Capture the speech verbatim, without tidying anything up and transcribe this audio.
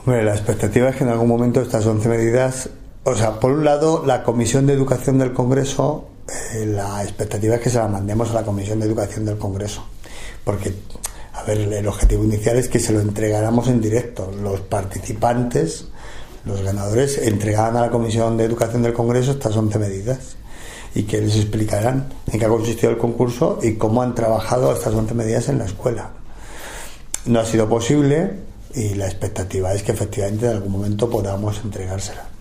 Hombre, la expectativa es que en algún momento estas once medidas, o sea, por un lado, la Comisión de Educación del Congreso, eh, la expectativa es que se la mandemos a la Comisión de Educación del Congreso, porque, a ver, el objetivo inicial es que se lo entregáramos en directo. Los participantes, los ganadores, entregaran a la Comisión de Educación del Congreso estas once medidas y que les explicarán en qué ha consistido el concurso y cómo han trabajado estas once medidas en la escuela. No ha sido posible y la expectativa es que efectivamente en algún momento podamos entregársela.